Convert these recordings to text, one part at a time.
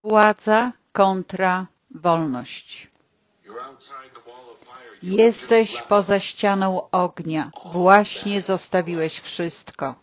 Władza kontra wolność. Jesteś poza ścianą ognia. Właśnie zostawiłeś wszystko.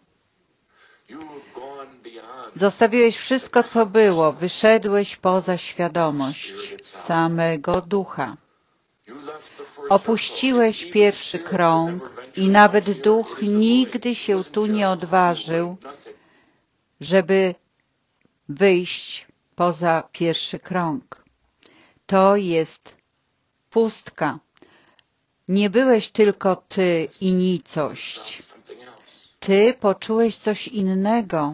Zostawiłeś wszystko, co było. Wyszedłeś poza świadomość samego ducha. Opuściłeś pierwszy krąg i nawet duch nigdy się tu nie odważył, żeby wyjść poza pierwszy krąg. To jest pustka. Nie byłeś tylko ty i nicość. Ty poczułeś coś innego.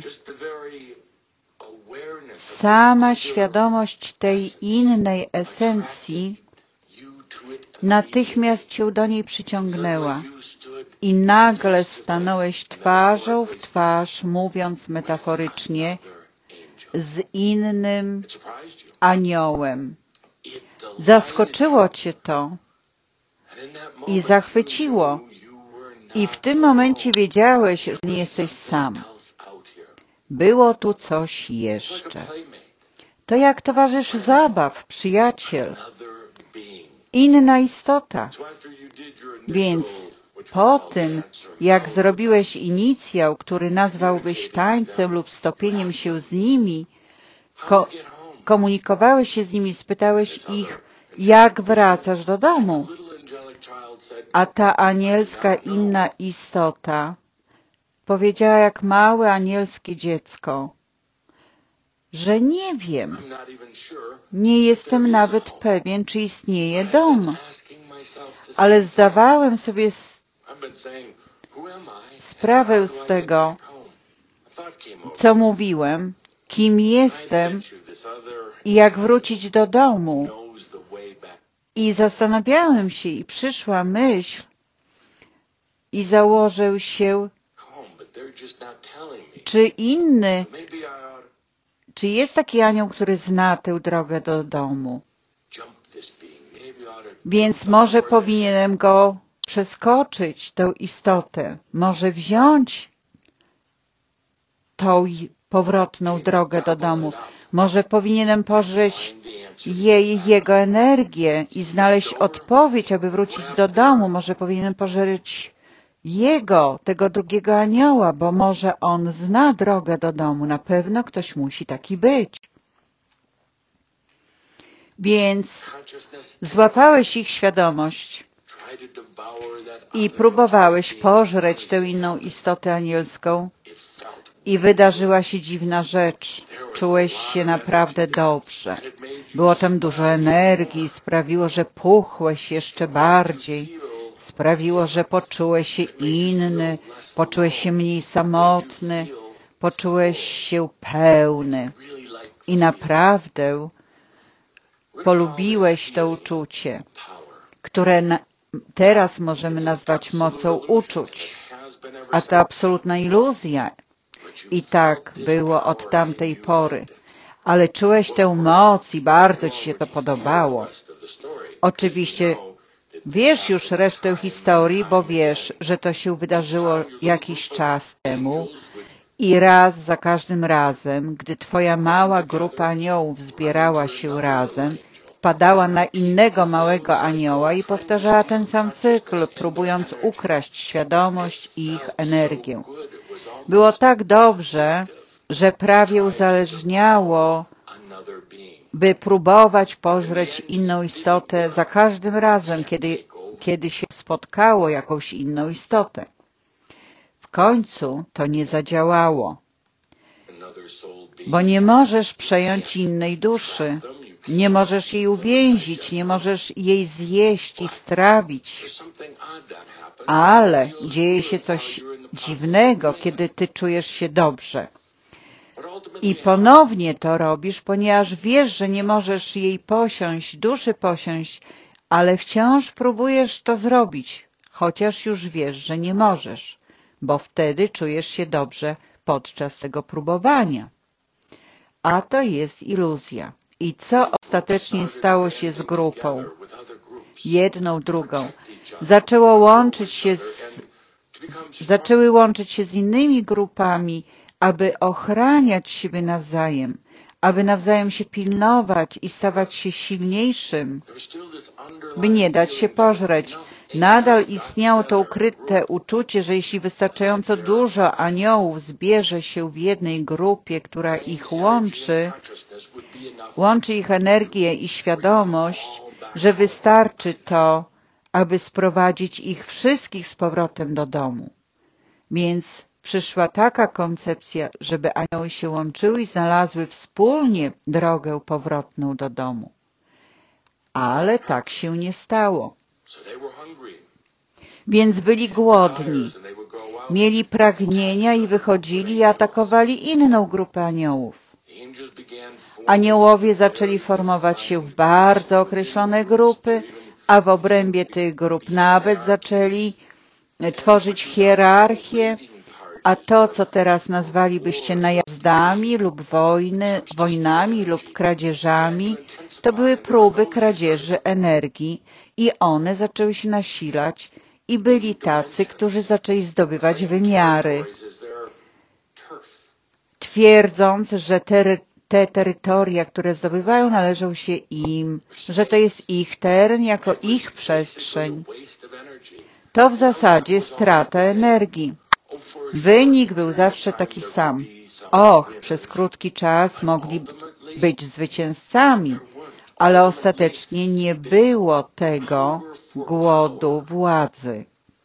Sama świadomość tej innej esencji natychmiast cię do niej przyciągnęła i nagle stanąłeś twarzą w twarz, mówiąc metaforycznie, z innym aniołem. Zaskoczyło cię to i zachwyciło. I w tym momencie wiedziałeś, że nie jesteś sam. Było tu coś jeszcze. To jak towarzysz zabaw, przyjaciel. Inna istota. Więc po tym, jak zrobiłeś inicjał, który nazwałbyś tańcem lub stopieniem się z nimi, komunikowałeś się z nimi, spytałeś ich, jak wracasz do domu. A ta anielska inna istota powiedziała jak małe anielskie dziecko, że nie wiem, nie jestem nawet pewien, czy istnieje dom, ale zdawałem sobie sprawę z tego, co mówiłem, kim jestem i jak wrócić do domu. I zastanawiałem się i przyszła myśl i założył się, czy jest taki anioł, który zna tę drogę do domu. Więc może powinienem go przeskoczyć, tę istotę, może wziąć tą powrotną drogę do domu. Może powinienem pożyć jego energię i znaleźć odpowiedź, aby wrócić do domu. Może powinienem pożyć tego drugiego anioła, bo może on zna drogę do domu. Na pewno ktoś musi taki być. Więc złapałeś ich świadomość i próbowałeś pożreć tę inną istotę anielską i wydarzyła się dziwna rzecz. Czułeś się naprawdę dobrze. Było tam dużo energii, sprawiło, że puchłeś jeszcze bardziej. Sprawiło, że poczułeś się inny, poczułeś się mniej samotny, poczułeś się pełny. I naprawdę polubiłeś to uczucie, które teraz możemy nazwać mocą uczuć. A to absolutna iluzja. I tak było od tamtej pory. Ale czułeś tę moc i bardzo ci się to podobało. Oczywiście wiesz już resztę historii, bo wiesz, że to się wydarzyło jakiś czas temu i raz za każdym razem, gdy twoja mała grupa aniołów zbierała się razem, wpadała na innego małego anioła i powtarzała ten sam cykl, próbując ukraść świadomość i ich energię. Było tak dobrze, że prawie uzależniało, by próbować pożreć inną istotę za każdym razem, kiedy się spotkało jakąś inną istotę. W końcu to nie zadziałało, bo nie możesz przejąć innej duszy, nie możesz jej uwięzić, nie możesz jej zjeść i strawić. Ale dzieje się coś dziwnego, kiedy ty czujesz się dobrze. I ponownie to robisz, ponieważ wiesz, że nie możesz jej posiąść, duszy posiąść, ale wciąż próbujesz to zrobić, chociaż już wiesz, że nie możesz, bo wtedy czujesz się dobrze podczas tego próbowania. A to jest iluzja. I co ostatecznie stało się z grupą? Jedną, drugą. Zaczęły łączyć się z innymi grupami, aby ochraniać siebie nawzajem, aby nawzajem się pilnować i stawać się silniejszym, by nie dać się pożreć. Nadal istniało to ukryte uczucie, że jeśli wystarczająco dużo aniołów zbierze się w jednej grupie, która ich łączy ich energię i świadomość, że wystarczy to, aby sprowadzić ich wszystkich z powrotem do domu. Więc przyszła taka koncepcja, żeby anioły się łączyły i znalazły wspólnie drogę powrotną do domu. Ale tak się nie stało. Więc byli głodni, mieli pragnienia i wychodzili i atakowali inną grupę aniołów. Aniołowie zaczęli formować się w bardzo określone grupy, a w obrębie tych grup nawet zaczęli tworzyć hierarchię, a to, co teraz nazwalibyście najazdami lub wojnami lub kradzieżami, to były próby kradzieży energii i one zaczęły się nasilać i byli tacy, którzy zaczęli zdobywać wymiary, twierdząc, że te terytoria, które zdobywają, należą się im, że to jest ich teren jako ich przestrzeń. To w zasadzie strata energii. Wynik był zawsze taki sam. Przez krótki czas mogli być zwycięzcami, ale ostatecznie nie było tego głodu władzy.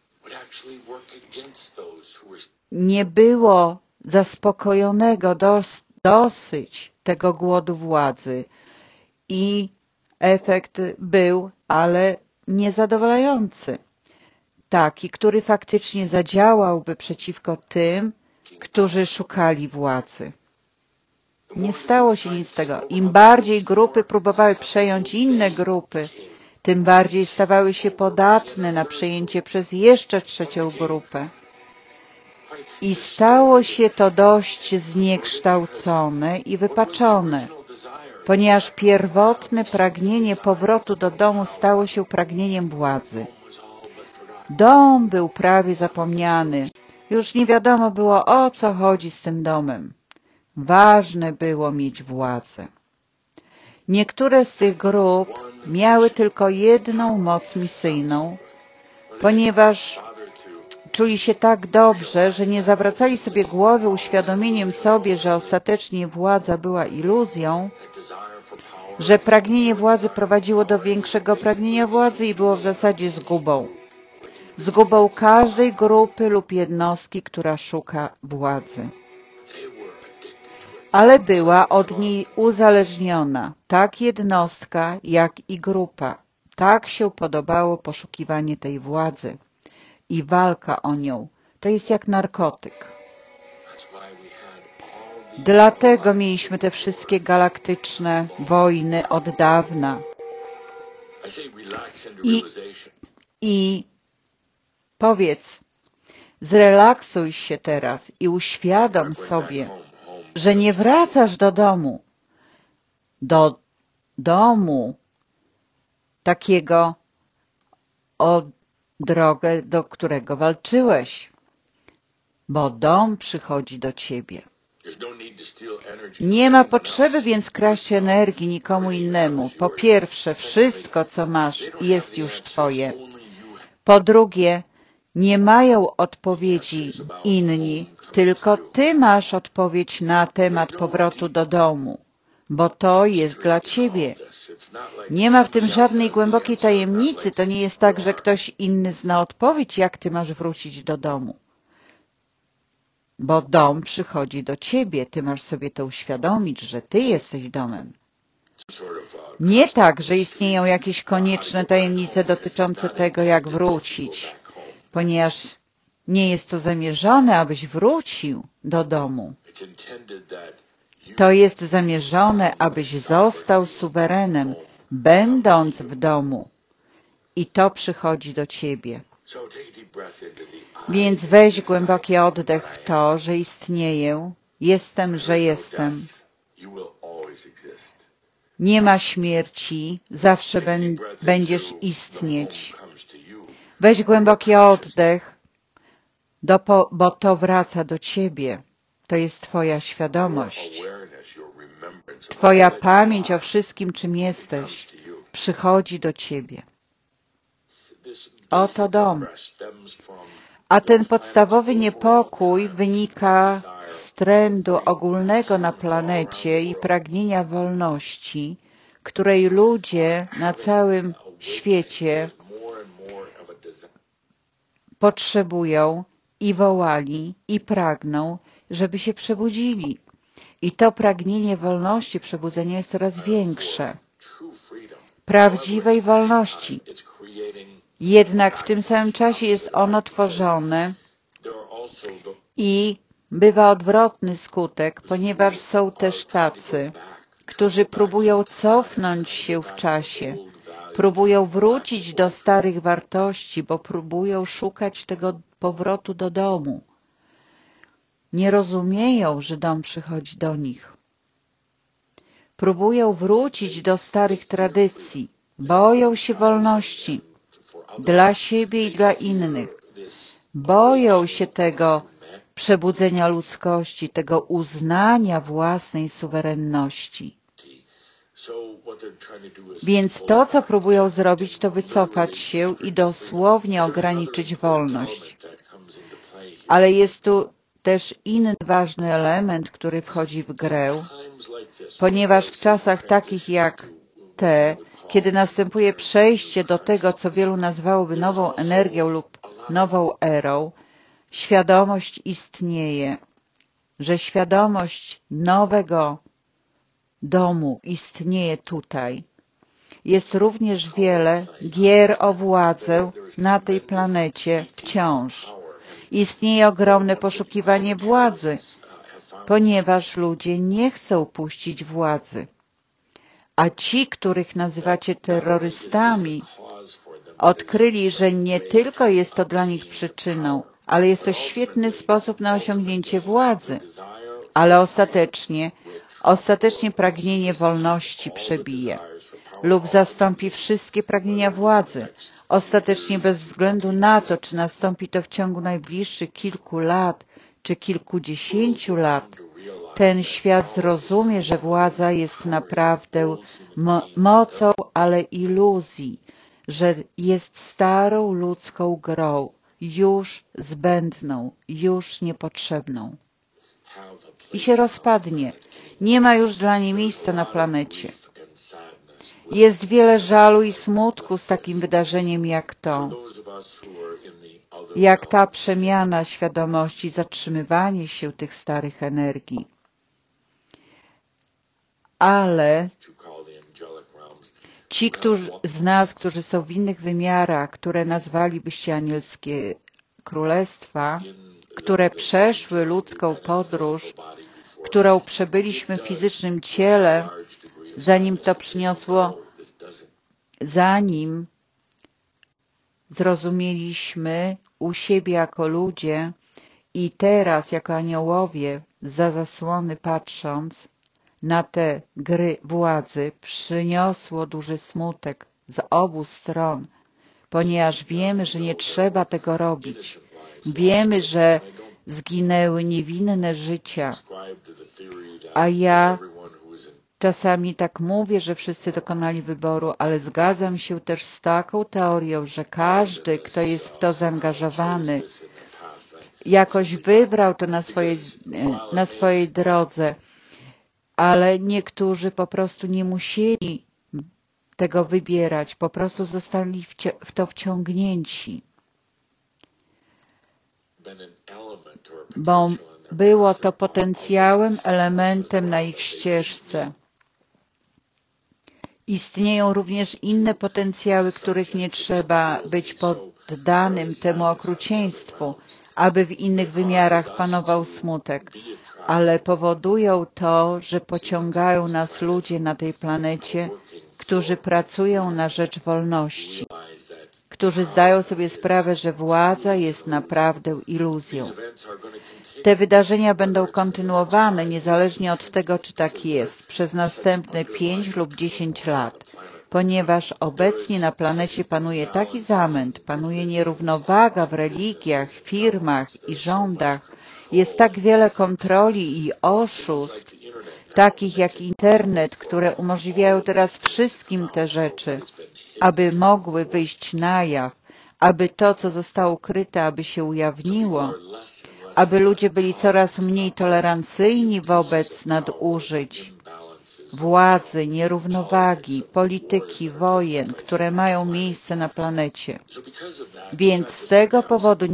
Nie było zaspokojonego dosyć tego głodu władzy i efekt był, ale niezadowalający. Taki, który faktycznie zadziałałby przeciwko tym, którzy szukali władzy. Nie stało się nic z tego. Im bardziej grupy próbowały przejąć inne grupy, tym bardziej stawały się podatne na przejęcie przez jeszcze trzecią grupę. I stało się to dość zniekształcone i wypaczone, ponieważ pierwotne pragnienie powrotu do domu stało się pragnieniem władzy. Dom był prawie zapomniany. Już nie wiadomo było, o co chodzi z tym domem. Ważne było mieć władzę. Niektóre z tych grup miały tylko jedną moc misyjną, ponieważ czuli się tak dobrze, że nie zawracali sobie głowy uświadomieniem sobie, że ostatecznie władza była iluzją, że pragnienie władzy prowadziło do większego pragnienia władzy i było w zasadzie zgubą. Zgubą każdej grupy lub jednostki, która szuka władzy. Ale była od niej uzależniona, tak jednostka, jak i grupa. Tak się podobało poszukiwanie tej władzy i walka o nią. To jest jak narkotyk. Dlatego mieliśmy te wszystkie galaktyczne wojny od dawna. I powiedz, zrelaksuj się teraz i uświadom sobie, że nie wracasz do domu takiego o drogę, do którego walczyłeś, bo dom przychodzi do ciebie. Nie ma potrzeby więc kraść energii nikomu innemu. Po pierwsze, wszystko, co masz, jest już twoje. Po drugie, nie mają odpowiedzi inni, tylko ty masz odpowiedź na temat powrotu do domu, bo to jest dla ciebie. Nie ma w tym żadnej głębokiej tajemnicy. To nie jest tak, że ktoś inny zna odpowiedź, jak ty masz wrócić do domu. Bo dom przychodzi do ciebie. Ty masz sobie to uświadomić, że ty jesteś domem. Nie tak, że istnieją jakieś konieczne tajemnice dotyczące tego, jak wrócić, ponieważ nie jest to zamierzone, abyś wrócił do domu. To jest zamierzone, abyś został suwerenem, będąc w domu. I to przychodzi do ciebie. Więc weź głęboki oddech w to, że istnieję, jestem, że jestem. Nie ma śmierci, zawsze będziesz istnieć. Weź głęboki oddech, bo to wraca do ciebie. To jest twoja świadomość. Twoja pamięć o wszystkim, czym jesteś, przychodzi do Ciebie. Oto dom. A ten podstawowy niepokój wynika z trendu ogólnego na planecie i pragnienia wolności, której ludzie na całym świecie potrzebują i wołali i pragną, żeby się przebudzili. I to pragnienie wolności, przebudzenia jest coraz większe. Prawdziwej wolności. Jednak w tym samym czasie jest ono tworzone i bywa odwrotny skutek, ponieważ są też tacy, którzy próbują cofnąć się w czasie, próbują wrócić do starych wartości, bo próbują szukać tego powrotu do domu. Nie rozumieją, że dom przychodzi do nich. Próbują wrócić do starych tradycji, boją się wolności dla siebie i dla innych. Boją się tego przebudzenia ludzkości, tego uznania własnej suwerenności. Więc to, co próbują zrobić, to wycofać się i dosłownie ograniczyć wolność. Ale jest tu też inny ważny element, który wchodzi w grę, ponieważ w czasach takich jak te, kiedy następuje przejście do tego, co wielu nazwałoby nową energią lub nową erą, świadomość istnieje, że świadomość nowego domu istnieje tutaj. Jest również wiele gier o władzę na tej planecie wciąż. Istnieje ogromne poszukiwanie władzy, ponieważ ludzie nie chcą puścić władzy. A ci, których nazywacie terrorystami, odkryli, że nie tylko jest to dla nich przyczyną, ale jest to świetny sposób na osiągnięcie władzy. Ale ostatecznie pragnienie wolności przebije lub zastąpi wszystkie pragnienia władzy. Ostatecznie bez względu na to, czy nastąpi to w ciągu najbliższych kilku lat, czy kilkudziesięciu lat, ten świat zrozumie, że władza jest naprawdę mocą, ale iluzji, że jest starą ludzką grą, już zbędną, już niepotrzebną. I się rozpadnie. Nie ma już dla niej miejsca na planecie. Jest wiele żalu i smutku z takim wydarzeniem jak to, jak ta przemiana świadomości, zatrzymywanie się tych starych energii. Ale ci z nas, którzy są w innych wymiarach, które nazwalibyście anielskie królestwa, które przeszły ludzką podróż, którą przebyliśmy w fizycznym ciele, zanim zrozumieliśmy u siebie jako ludzie i teraz jako aniołowie zza zasłony patrząc na te gry władzy, przyniosło duży smutek z obu stron, ponieważ wiemy, że nie trzeba tego robić. Wiemy, że zginęły niewinne życia, a ja czasami tak mówię, że wszyscy dokonali wyboru, ale zgadzam się też z taką teorią, że każdy, kto jest w to zaangażowany, jakoś wybrał to na swojej drodze, ale niektórzy po prostu nie musieli tego wybierać, po prostu zostali w to wciągnięci, bo było to potencjałem, elementem na ich ścieżce. Istnieją również inne potencjały, których nie trzeba być poddanym temu okrucieństwu, aby w innych wymiarach panował smutek, ale powodują to, że pociągają nas ludzie na tej planecie, którzy pracują na rzecz wolności, którzy zdają sobie sprawę, że władza jest naprawdę iluzją. Te wydarzenia będą kontynuowane, niezależnie od tego, czy tak jest, przez następne 5 lub 10 lat, ponieważ obecnie na planecie panuje taki zamęt, panuje nierównowaga w religiach, firmach i rządach, jest tak wiele kontroli i oszustw, takich jak internet, które umożliwiają teraz wszystkim te rzeczy, aby mogły wyjść na jaw, aby to, co zostało ukryte, aby się ujawniło, aby ludzie byli coraz mniej tolerancyjni wobec nadużyć, władzy, nierównowagi, polityki, wojen, które mają miejsce na planecie. Więc z tego powodu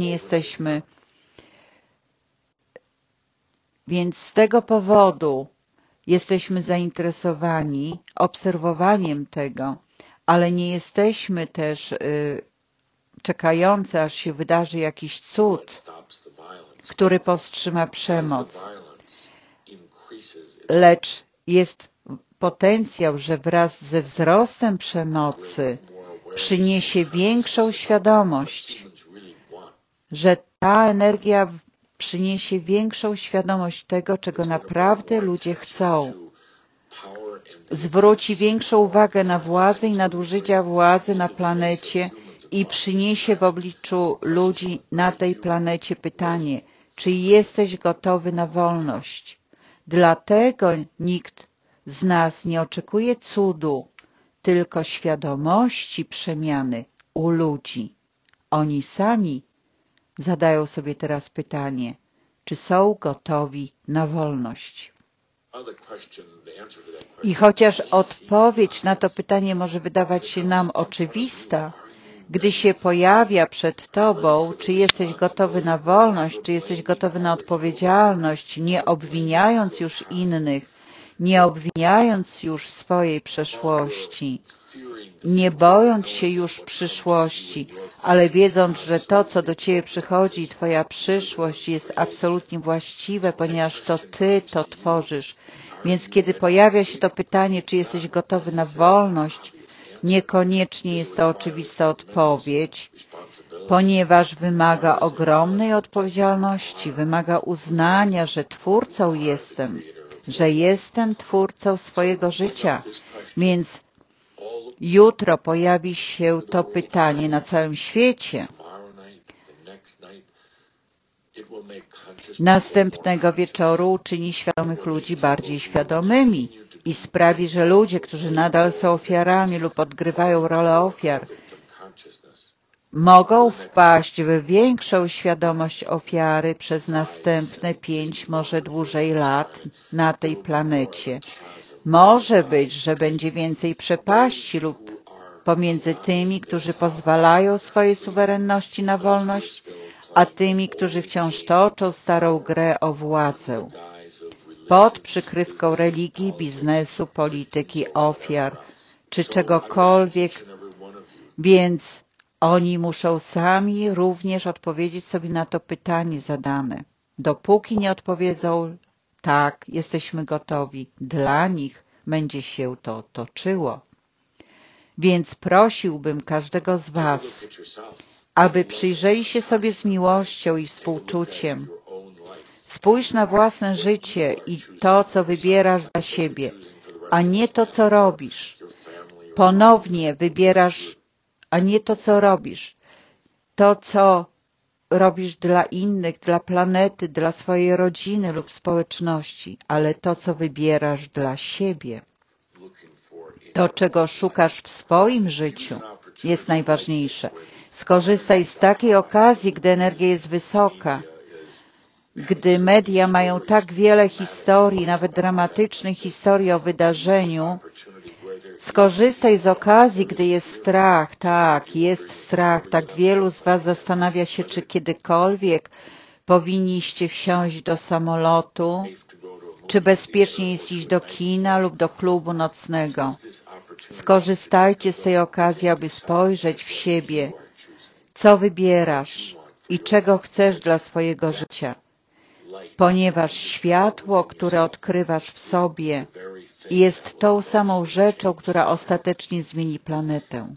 jesteśmy zainteresowani obserwowaniem tego, ale nie jesteśmy też czekający, aż się wydarzy jakiś cud, który powstrzyma przemoc. Lecz jest potencjał, że wraz ze wzrostem przemocy przyniesie większą świadomość, że ta energia przyniesie większą świadomość tego, czego naprawdę ludzie chcą. Zwróci większą uwagę na władzę i nadużycia władzy na planecie i przyniesie w obliczu ludzi na tej planecie pytanie, czy jesteś gotowy na wolność? Dlatego nikt z nas nie oczekuje cudu, tylko świadomości przemiany u ludzi. Oni sami zadają sobie teraz pytanie, czy są gotowi na wolność. I chociaż odpowiedź na to pytanie może wydawać się nam oczywista, gdy się pojawia przed Tobą, czy jesteś gotowy na wolność, czy jesteś gotowy na odpowiedzialność, nie obwiniając już innych, nie obwiniając już swojej przeszłości, nie bojąc się już przyszłości, ale wiedząc, że to, co do Ciebie przychodzi, Twoja przyszłość jest absolutnie właściwe, ponieważ to Ty to tworzysz. Więc kiedy pojawia się to pytanie, czy jesteś gotowy na wolność, niekoniecznie jest to oczywista odpowiedź, ponieważ wymaga ogromnej odpowiedzialności, wymaga uznania, że Twórcą jestem, że jestem Twórcą swojego życia, więc jutro pojawi się to pytanie na całym świecie. Następnego wieczoru uczyni świadomych ludzi bardziej świadomymi i sprawi, że ludzie, którzy nadal są ofiarami lub odgrywają rolę ofiar, mogą wpaść w większą świadomość ofiary przez następne 5, może dłużej lat na tej planecie. Może być, że będzie więcej przepaści lub pomiędzy tymi, którzy pozwalają swojej suwerenności na wolność, a tymi, którzy wciąż toczą starą grę o władzę. Pod przykrywką religii, biznesu, polityki, ofiar, czy czegokolwiek, więc oni muszą sami również odpowiedzieć sobie na to pytanie zadane. Dopóki nie odpowiedzą tak, jesteśmy gotowi, dla nich będzie się to toczyło. Więc prosiłbym każdego z Was, aby przyjrzeli się sobie z miłością i współczuciem. Spójrz na własne życie i to, co wybierasz dla siebie, a nie to, co robisz. Ponownie wybierasz, a nie to, co robisz. To, co robisz dla innych, dla planety, dla swojej rodziny lub społeczności, ale to, co wybierasz dla siebie. To, czego szukasz w swoim życiu, jest najważniejsze. Skorzystaj z takiej okazji, gdy energia jest wysoka, gdy media mają tak wiele historii, nawet dramatycznych historii o wydarzeniu. Skorzystaj z okazji, gdy jest strach. Tak, jest strach. Tak wielu z Was zastanawia się, czy kiedykolwiek powinniście wsiąść do samolotu, czy bezpiecznie jest iść do kina lub do klubu nocnego. Skorzystajcie z tej okazji, aby spojrzeć w siebie, co wybierasz i czego chcesz dla swojego życia. Ponieważ światło, które odkrywasz w sobie, jest tą samą rzeczą, która ostatecznie zmieni planetę.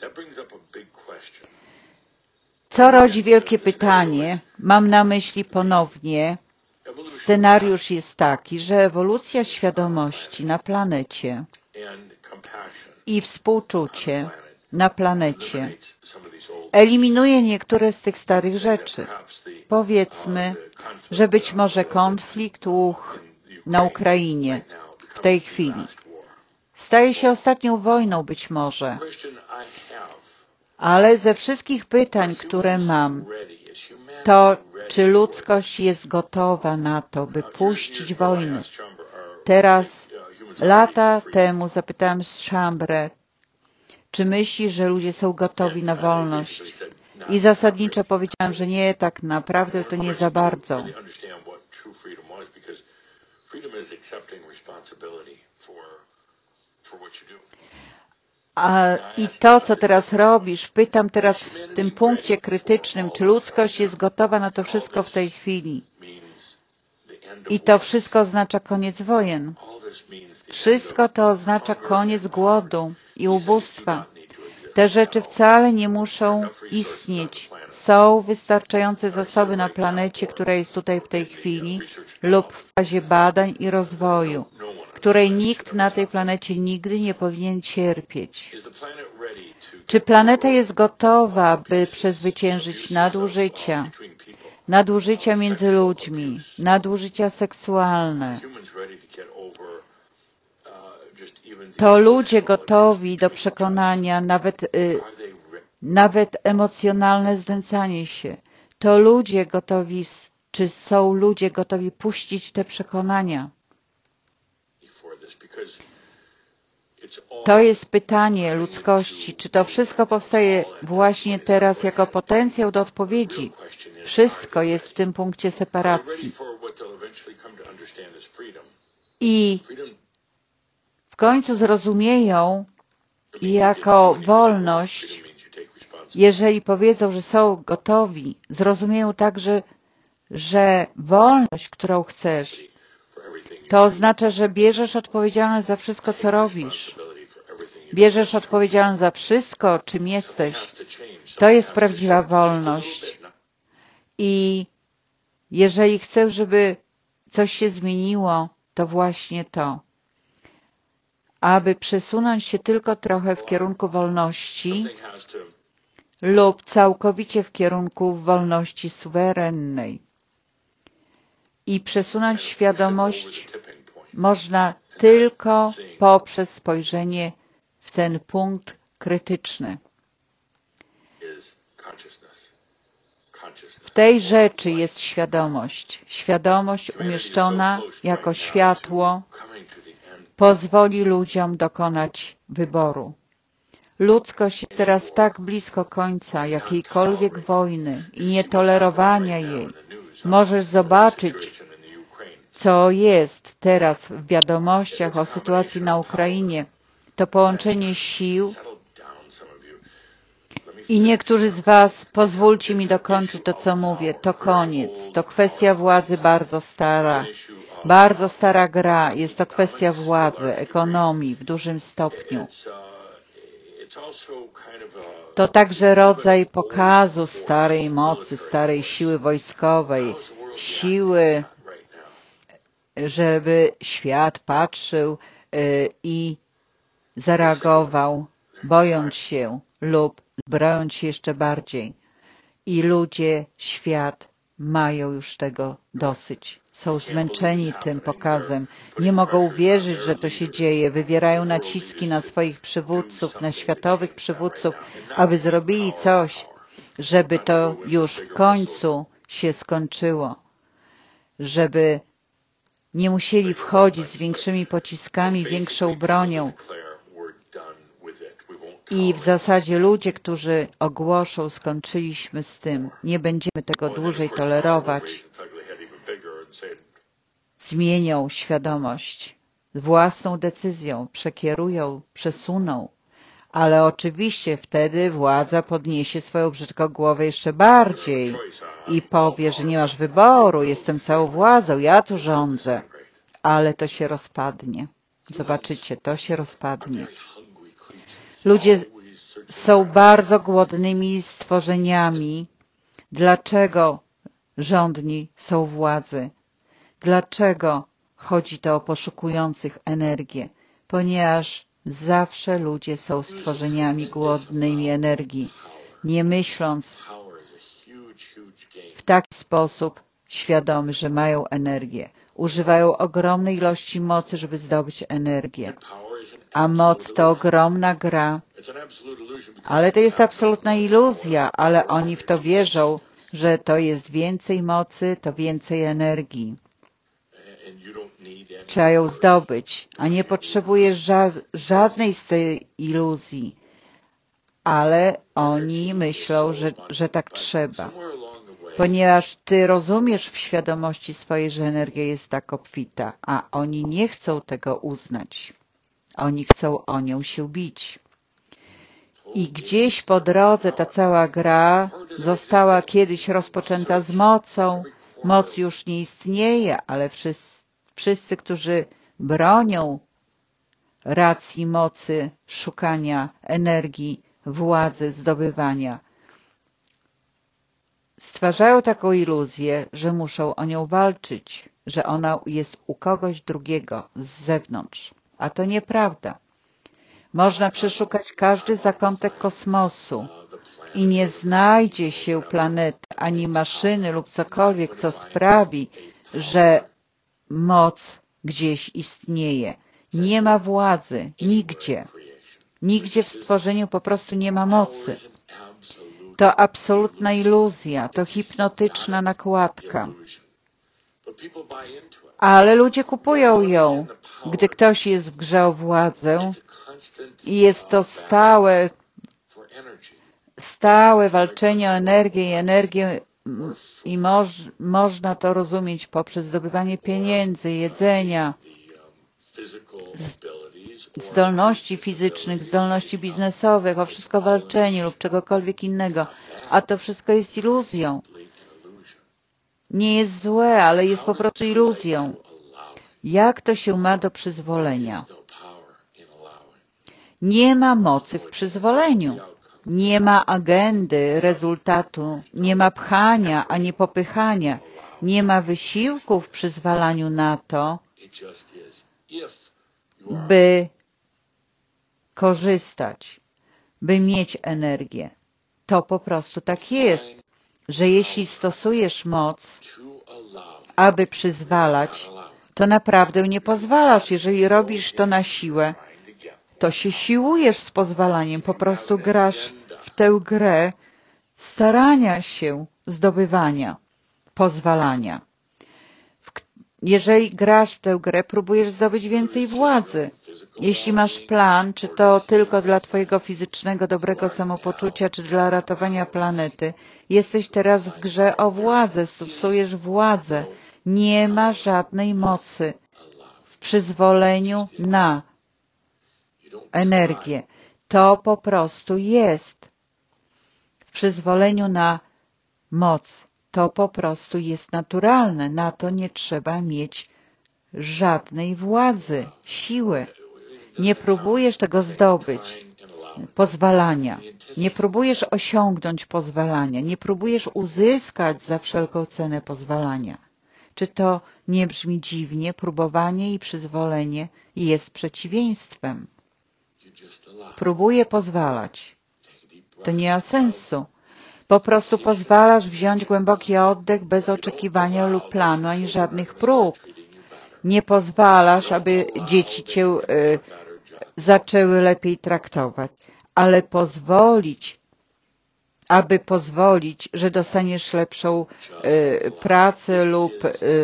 Co rodzi wielkie pytanie? Mam na myśli ponownie, scenariusz jest taki, że ewolucja świadomości na planecie i współczucie na planecie eliminuje niektóre z tych starych rzeczy. Powiedzmy, że być może konflikt na Ukrainie w tej chwili. Staje się ostatnią wojną być może. Ale ze wszystkich pytań, które mam, to czy ludzkość jest gotowa na to, by puścić wojny? Teraz, lata temu zapytałem Chambrę, czy myśli, że ludzie są gotowi na wolność? I zasadniczo powiedziałem, że nie, tak naprawdę to nie za bardzo. I to, co teraz robisz, pytam teraz w tym punkcie krytycznym, czy ludzkość jest gotowa na to wszystko w tej chwili? I to wszystko oznacza koniec wojen. Wszystko to oznacza koniec głodu i ubóstwa. Te rzeczy wcale nie muszą istnieć. Są wystarczające zasoby na planecie, która jest tutaj w tej chwili lub w fazie badań i rozwoju, której nikt na tej planecie nigdy nie powinien cierpieć. Czy planeta jest gotowa, by przezwyciężyć nadużycia między ludźmi, nadużycia seksualne? To ludzie gotowi do przekonania, nawet emocjonalne znęcanie się. To ludzie gotowi, czy są ludzie gotowi puścić te przekonania? To jest pytanie ludzkości, czy to wszystko powstaje właśnie teraz jako potencjał do odpowiedzi. Wszystko jest w tym punkcie separacji. I w końcu zrozumieją jako wolność, jeżeli powiedzą, że są gotowi, zrozumieją także, że wolność, którą chcesz, to oznacza, że bierzesz odpowiedzialność za wszystko, co robisz. Bierzesz odpowiedzialność za wszystko, czym jesteś. To jest prawdziwa wolność. I jeżeli chcę, żeby coś się zmieniło, to właśnie to. Aby przesunąć się tylko trochę w kierunku wolności lub całkowicie w kierunku wolności suwerennej. I przesunąć świadomość można tylko poprzez spojrzenie w ten punkt krytyczny. W tej rzeczy jest świadomość. Świadomość umieszczona jako światło pozwoli ludziom dokonać wyboru. Ludzkość jest teraz tak blisko końca jakiejkolwiek wojny i nietolerowania jej. Możesz zobaczyć, co jest teraz w wiadomościach o sytuacji na Ukrainie. To połączenie sił i niektórzy z Was, pozwólcie mi dokończyć to, co mówię, to koniec. To kwestia władzy bardzo stara gra. Jest to kwestia władzy, ekonomii w dużym stopniu. To także rodzaj pokazu starej mocy, starej siły wojskowej, siły, żeby świat patrzył i zareagował, bojąc się lub zbrając się jeszcze bardziej. I ludzie, świat mają już tego dosyć. Są zmęczeni tym pokazem. Nie mogą uwierzyć, że to się dzieje. Wywierają naciski na swoich przywódców, na światowych przywódców, aby zrobili coś, żeby to już w końcu się skończyło. Żeby nie musieli wchodzić z większymi pociskami, większą bronią. I w zasadzie ludzie, którzy ogłoszą, skończyliśmy z tym, nie będziemy tego dłużej tolerować, zmienią świadomość własną decyzją, przekierują, przesuną, ale oczywiście wtedy władza podniesie swoją brzydką głowę jeszcze bardziej i powie, że nie masz wyboru, jestem całą władzą, ja tu rządzę, ale to się rozpadnie. Zobaczycie, to się rozpadnie. Ludzie są bardzo głodnymi stworzeniami. Dlaczego rządni są władzy? Dlaczego chodzi to o poszukujących energię? Ponieważ zawsze ludzie są stworzeniami głodnymi energii, nie myśląc w taki sposób świadomy, że mają energię. Używają ogromnej ilości mocy, żeby zdobyć energię. A moc to ogromna gra. Ale to jest absolutna iluzja, ale oni w to wierzą, że to jest więcej mocy, to więcej energii. Trzeba ją zdobyć, a nie potrzebujesz żadnej z tej iluzji. Ale oni myślą, że tak trzeba. Ponieważ ty rozumiesz w świadomości swojej, że energia jest tak obfita, a oni nie chcą tego uznać. Oni chcą o nią się bić. I gdzieś po drodze ta cała gra została kiedyś rozpoczęta z mocą. Moc już nie istnieje, ale wszyscy, którzy bronią racji mocy, szukania energii, władzy, zdobywania, stwarzają taką iluzję, że muszą o nią walczyć, że ona jest u kogoś drugiego z zewnątrz. A to nieprawda. Można przeszukać każdy zakątek kosmosu i nie znajdzie się planety, ani maszyny lub cokolwiek, co sprawi, że moc gdzieś istnieje. Nie ma władzy, nigdzie. Nigdzie w stworzeniu po prostu nie ma mocy. To absolutna iluzja, to hipnotyczna nakładka. Ale ludzie kupują ją. Gdy ktoś jest w grze o władzę i jest to stałe walczenie o energię i można to rozumieć poprzez zdobywanie pieniędzy, jedzenia, zdolności fizycznych, zdolności biznesowych, o wszystko walczenie lub czegokolwiek innego. A to wszystko jest iluzją. Nie jest złe, ale jest po prostu iluzją. Jak to się ma do przyzwolenia? Nie ma mocy w przyzwoleniu. Nie ma agendy, rezultatu, nie ma pchania ani popychania. Nie ma wysiłku w przyzwalaniu na to, by korzystać, by mieć energię. To po prostu tak jest, że jeśli stosujesz moc, aby przyzwalać, to naprawdę nie pozwalasz. Jeżeli robisz to na siłę, to się siłujesz z pozwalaniem. Po prostu grasz w tę grę starania się, zdobywania, pozwalania. Jeżeli grasz w tę grę, próbujesz zdobyć więcej władzy. Jeśli masz plan, czy to tylko dla twojego fizycznego, dobrego samopoczucia, czy dla ratowania planety, jesteś teraz w grze o władzę, stosujesz władzę. Nie ma żadnej mocy w przyzwoleniu na energię. To po prostu jest. W przyzwoleniu na moc. To po prostu jest naturalne. Na to nie trzeba mieć żadnej władzy, siły. Nie próbujesz tego zdobyć, pozwalania. Nie próbujesz osiągnąć pozwalania. Nie próbujesz uzyskać za wszelką cenę pozwalania. Czy to nie brzmi dziwnie? Próbowanie i przyzwolenie jest przeciwieństwem. Próbuję pozwalać. To nie ma sensu. Po prostu pozwalasz wziąć głęboki oddech bez oczekiwania lub planu, ani żadnych prób. Nie pozwalasz, aby dzieci cię zaczęły lepiej traktować, ale pozwolić, że dostaniesz lepszą pracę lub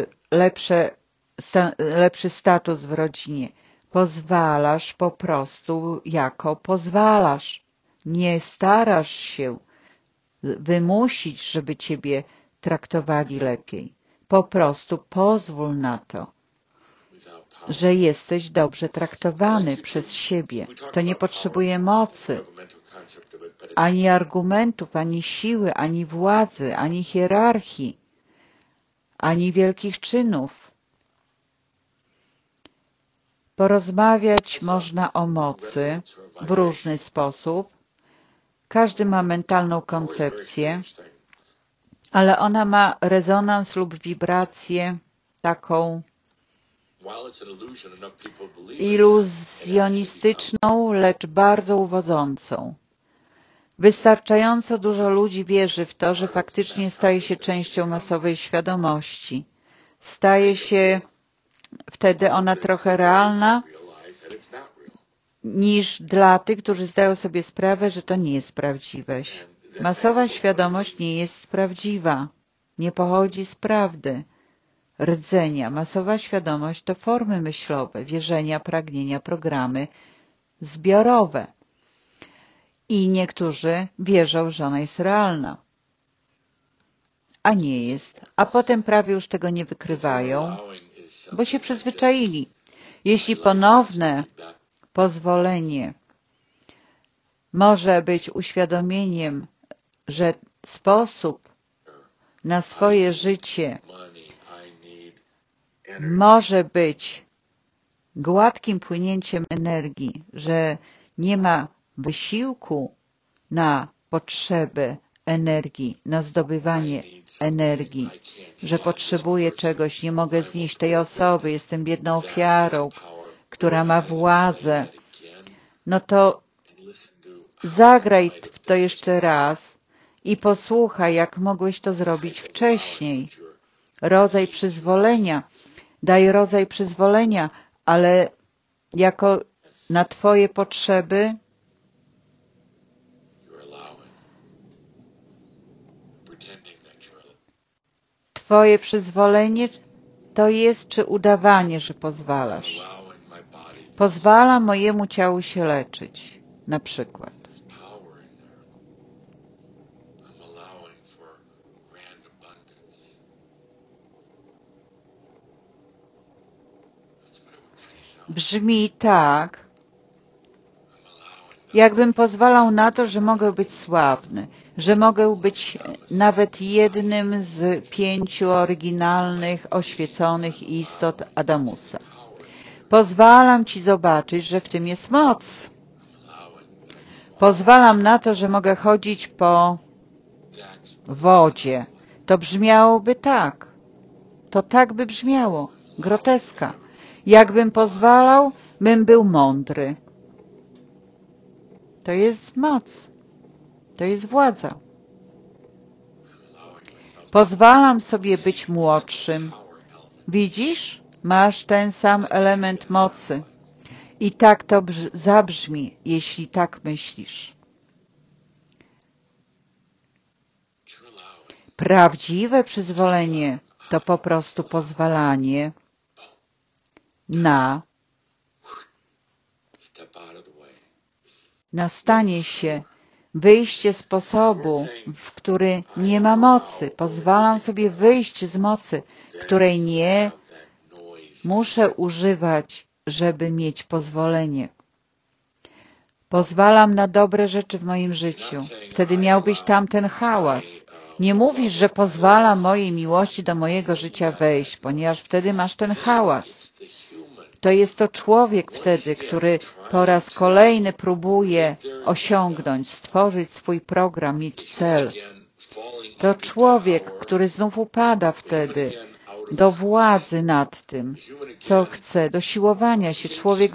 lepszy status w rodzinie. Pozwalasz po prostu jako pozwalasz. Nie starasz się wymusić, żeby ciebie traktowali lepiej. Po prostu pozwól na to, że jesteś dobrze traktowany przez siebie. To nie potrzebuje mocy, ani argumentów, ani siły, ani władzy, ani hierarchii, ani wielkich czynów. Porozmawiać można o mocy w różny sposób. Każdy ma mentalną koncepcję, ale ona ma rezonans lub wibrację taką iluzjonistyczną, lecz bardzo uwodzącą. Wystarczająco dużo ludzi wierzy w to, że faktycznie staje się częścią masowej świadomości. Staje się wtedy ona trochę realna niż dla tych, którzy zdają sobie sprawę, że to nie jest prawdziwe. Masowa świadomość nie jest prawdziwa, nie pochodzi z prawdy. Rdzenia. Masowa świadomość to formy myślowe, wierzenia, pragnienia, programy zbiorowe. I niektórzy wierzą, że ona jest realna, a nie jest. A potem prawie już tego nie wykrywają, bo się przyzwyczaili. Jeśli ponowne pozwolenie może być uświadomieniem, że sposób na swoje życie może być gładkim płynięciem energii, że nie ma wysiłku na potrzebę energii, na zdobywanie energii, że potrzebuję czegoś, nie mogę znieść tej osoby, jestem biedną ofiarą, która ma władzę, no to zagraj w to jeszcze raz i posłuchaj, jak mogłeś to zrobić wcześniej. Rodzaj przyzwolenia. Daj rodzaj przyzwolenia, ale jako na Twoje potrzeby Twoje przyzwolenie to jest czy udawanie, że pozwalasz. Pozwalam mojemu ciału się leczyć, na przykład. Brzmi tak, jakbym pozwalał na to, że mogę być sławny, że mogę być nawet jednym z 5 oryginalnych, oświeconych istot Adamusa. Pozwalam Ci zobaczyć, że w tym jest moc. Pozwalam na to, że mogę chodzić po wodzie. To brzmiałoby tak. To tak by brzmiało. Groteska. Jakbym pozwalał, bym był mądry. To jest moc. To jest władza. Pozwalam sobie być młodszym. Widzisz? Masz ten sam element mocy. I tak to zabrzmi, jeśli tak myślisz. Prawdziwe przyzwolenie to po prostu pozwalanie na stanie się, wyjście z sposobu, w który nie ma mocy. Pozwalam sobie wyjść z mocy, której nie muszę używać, żeby mieć pozwolenie. Pozwalam na dobre rzeczy w moim życiu. Wtedy miał być tamten hałas. Nie mówisz, że pozwalam mojej miłości do mojego życia wejść, ponieważ wtedy masz ten hałas. To jest to człowiek wtedy, który po raz kolejny próbuje osiągnąć, stworzyć swój program, mieć cel. To człowiek, który znów upada wtedy do władzy nad tym, co chce, do siłowania się. Człowiek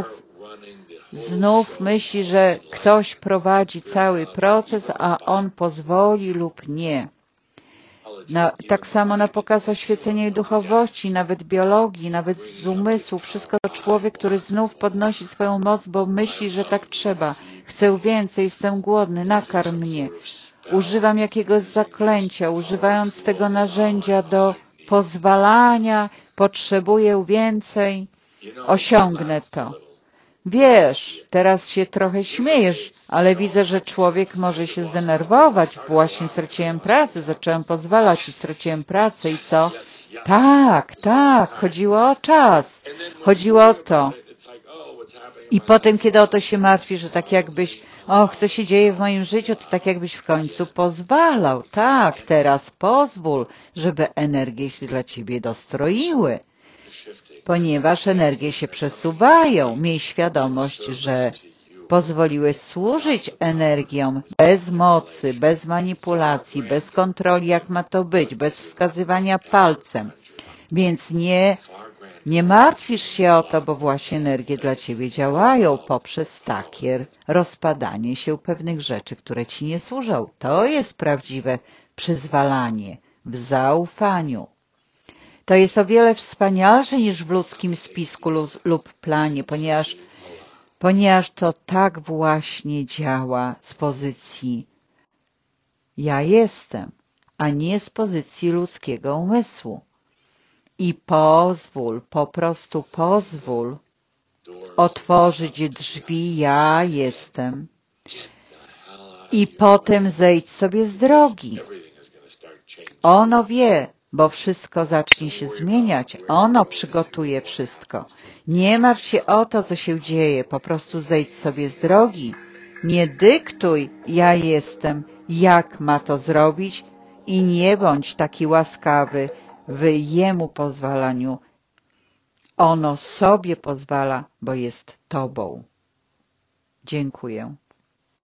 znów myśli, że ktoś prowadzi cały proces, a on pozwoli lub nie. Tak samo na pokaz oświecenia i duchowości, nawet biologii, nawet z umysłu. Wszystko to człowiek, który znów podnosi swoją moc, bo myśli, że tak trzeba. Chcę więcej, jestem głodny, nakarm mnie. Używam jakiegoś zaklęcia, używając tego narzędzia do pozwalania, potrzebuję więcej, osiągnę to. Wiesz, teraz się trochę śmiejesz, ale widzę, że człowiek może się zdenerwować. Właśnie straciłem pracę, zacząłem pozwalać i straciłem pracę i co? Tak, chodziło o czas. Chodziło o to. I potem, kiedy o to się martwi, że tak jakbyś, co się dzieje w moim życiu, to tak jakbyś w końcu pozwalał. Tak, teraz pozwól, żeby energie się dla ciebie dostroiły. Ponieważ energie się przesuwają. Miej świadomość, że pozwoliłeś służyć energiom bez mocy, bez manipulacji, bez kontroli, jak ma to być, bez wskazywania palcem. Więc nie martwisz się o to, bo właśnie energie dla ciebie działają poprzez takie rozpadanie się pewnych rzeczy, które ci nie służą. To jest prawdziwe przyzwalanie w zaufaniu. To jest o wiele wspanialsze niż w ludzkim spisku lub planie, ponieważ to tak właśnie działa z pozycji ja jestem, a nie z pozycji ludzkiego umysłu. I pozwól, po prostu pozwól otworzyć drzwi ja jestem i potem zejdź sobie z drogi. Ono wie, bo wszystko zacznie się zmieniać. Ono przygotuje wszystko. Nie martw się o to, co się dzieje. Po prostu zejdź sobie z drogi. Nie dyktuj, ja jestem, jak ma to zrobić i nie bądź taki łaskawy w jemu pozwalaniu. Ono sobie pozwala, bo jest Tobą. Dziękuję.